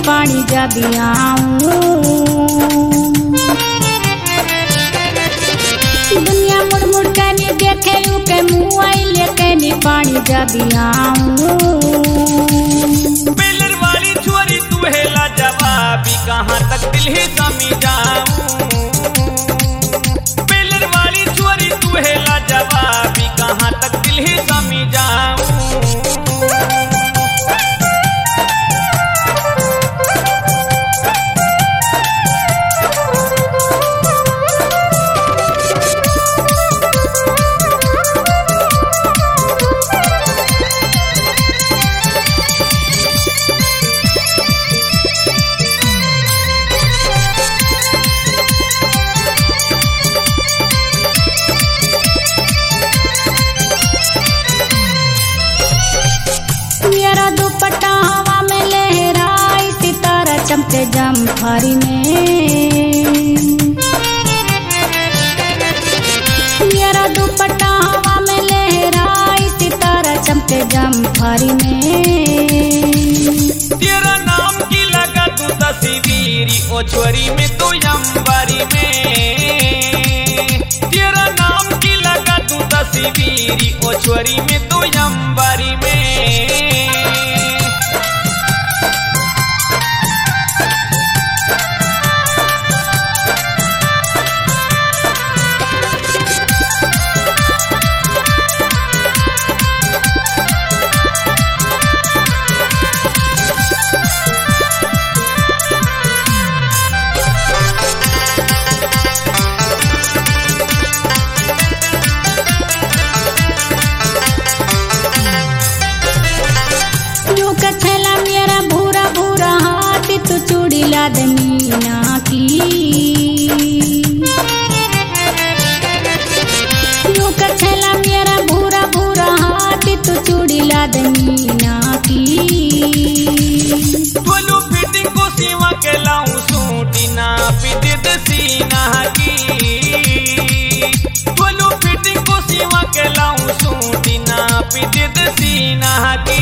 पानी जब आऊं। दुनिया मुड़ मुड़ के देखे यू के मुँह लेके पानी जब आऊं। बेलर वाली छोरी तू है लाजवाबी, कहाँ तक दिल ही समी जाऊं। बेलर वाली छोरी तू है लाजवाबी, कहाँ तक दिल ही समी जाऊं। मेरा दुपट्टा हवा में लहराई सितारा चमके जम्फारी में। मेरा दुपट्टा हवा में लहराई सितारा चमके जम्फारी में। तेरा नाम की लगा तू तस्वीरी ओ छोरी में तू अंबारी में। तेरा नाम की लगा तू तस्वीरी ओ छोरी में तू अंबारी में। मेरा भूरा भूरा हाथ तू चूड़ी लाद मीना की। यूं कछला मेरा भूरा भूरा हाथ तू चूड़ी लाद मीना की। बोलू फिटिंग को सीमा के लाऊं सूटी ना पिट सीना की। बोलू फिटिंग को सीमा के लाऊं सूटी ना पिट सीना की।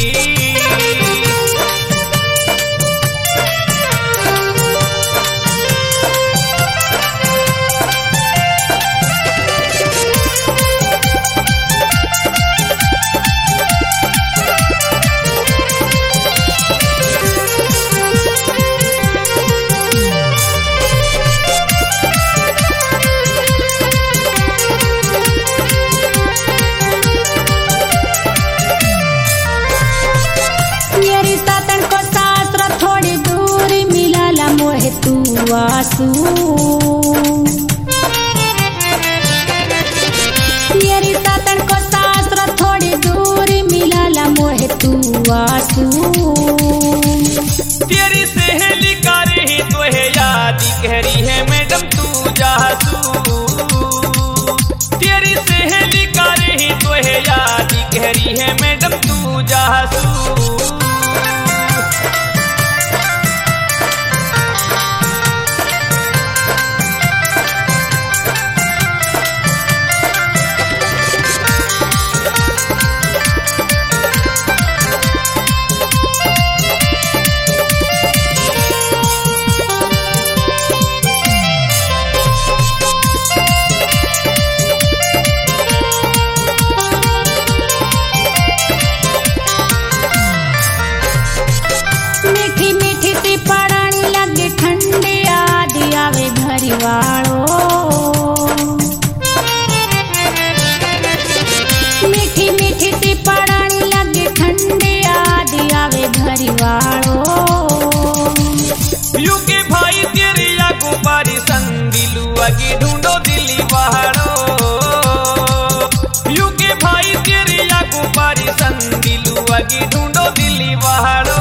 आंसू मेरी सातन को शास्त्र थोड़ी दूर मिला मोहे तू आंसू। तेरी सहेली का रही तो है याद कह रही है मैडम तू जासू। तेरी सहेली का रही तो है याद कह रही है मैडम तू जासू। मीठी मीठी सी पड़ानी लगे ठंडे आदि आवे घरी वालो। यू के भाई तेरी आगू बारी संदिलू आगे ढूंढो दिल्ली पहाड़ो। यू के भाई तेरी आगू बारी संदिलू आगे ढूंढो दिल्ली पहाड़ो।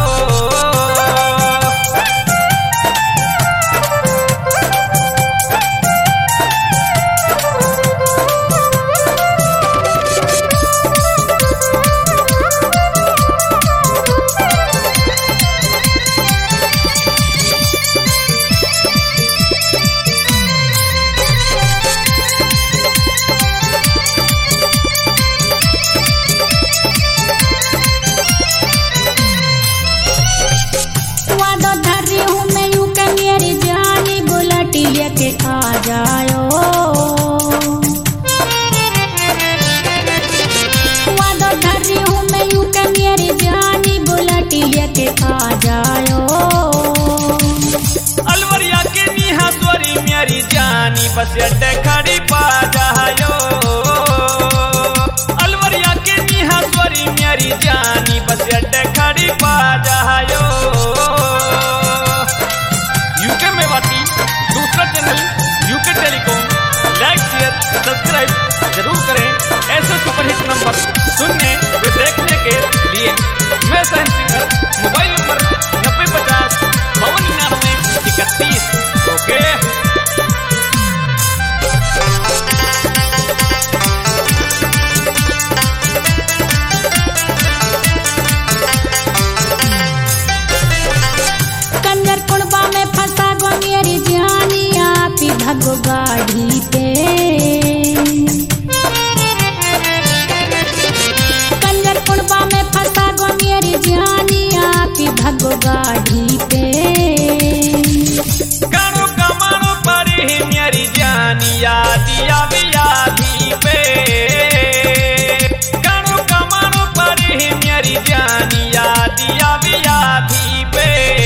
बस अड्डे खड़ी पा जायो अलवरिया के निहासवरी मेरी जानी बस अड्डे खड़ी पा जायो यूके में बाती दूसरा channel UK telecom like share subscribe जरूर करें ऐसे सुपरहिट नंबर सुनने व देखने के लिए मैं सहन सिंगर मोबाइल नंबर 9050 5299 31 ओके कंजर कुड़बा में फंसा गो मेरी जानी आप ही भगो गाड़ी पे कंजर कुड़बा में फंसा गो मेरी जानी आप ही भगो गाड़ी पे कानो कमानो परी मेरी जानी यादी पे कानो कमानो परी मेरी जानी यादी पे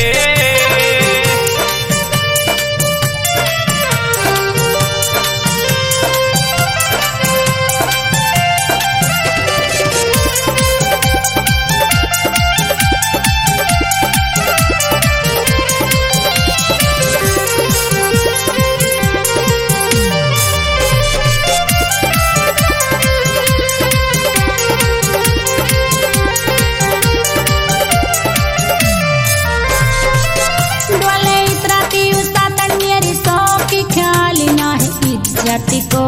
इज्जत को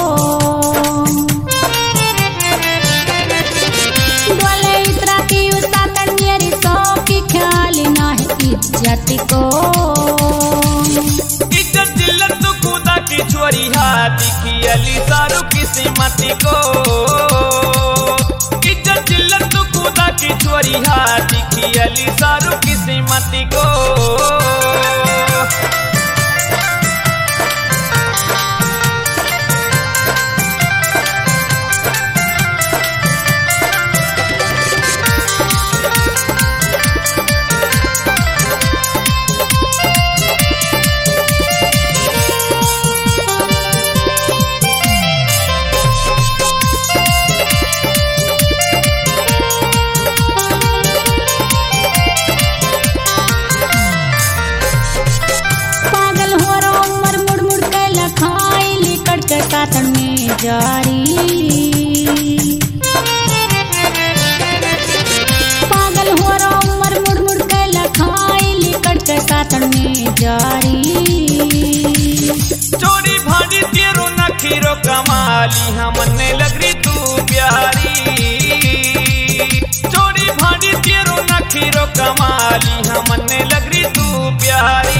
डोले इतरा की उसातन मेरी सौ की ख्याल ना है इज्जत को इज्जत जिल्लत खुदा की छोरी हाथी की अली सारू की सीमती को इज्जत जिल्लत खुदा की छोरी हाथी की अली सारू की सीमती को कातन में जारी पागल हो रहा उमर मुड़ मुड़ के लखाई लिकट के कातन में जारी चोरी भाड़ी तेरो नखीरो कमाली हमने लगरी तू प्यारी चोरी भाड़ी तेरो नखीरो कमाली हमने लगरी तू प्यारी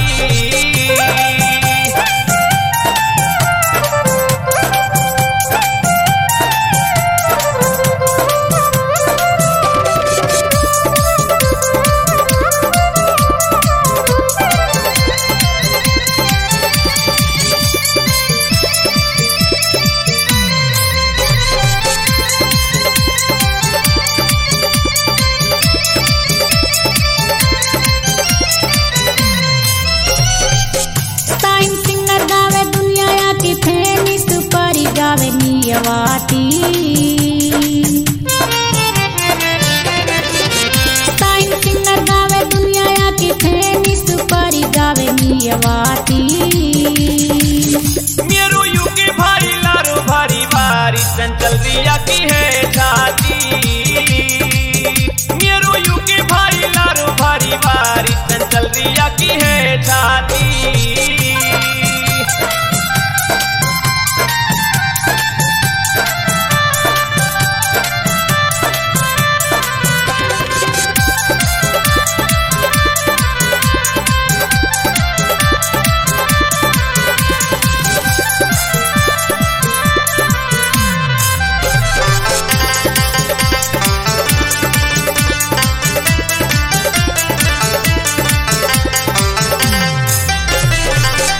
नियवाती साइन सिंगर गावे दुनिया की फेमस परी गावे नियवाती मेरो यूके भारी लारो भारी भारी चंचल रिया की है छाती मेरो यूके भारी लारो भारी भारी चंचल रिया की है छाती